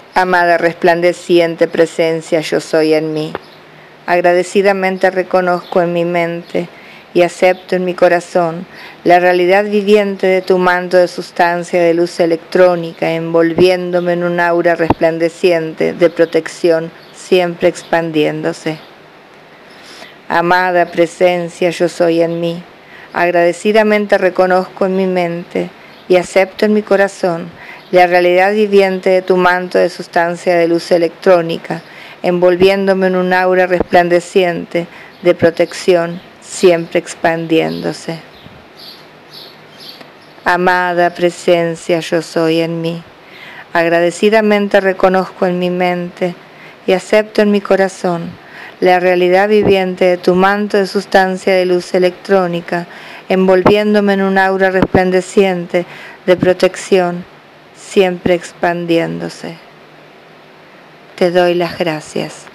Amada resplandeciente presencia yo soy en mí. Agradecidamente reconozco en mi mente y acepto en mi corazón la realidad viviente de tu manto de sustancia de luz electrónica, envolviéndome en un aura resplandeciente de protección, siempre expandiéndose. Amada presencia yo soy en mí. Agradecidamente reconozco en mi mente y acepto en mi corazón la realidad viviente de tu manto de sustancia de luz electrónica, envolviéndome en un aura resplandeciente de protección, siempre expandiéndose. Amada presencia yo soy en mí. Agradecidamente reconozco en mi mente y acepto en mi corazón la realidad viviente de tu manto de sustancia de luz electrónica, envolviéndome en un aura resplandeciente de protección, siempre expandiéndose. Te doy las gracias.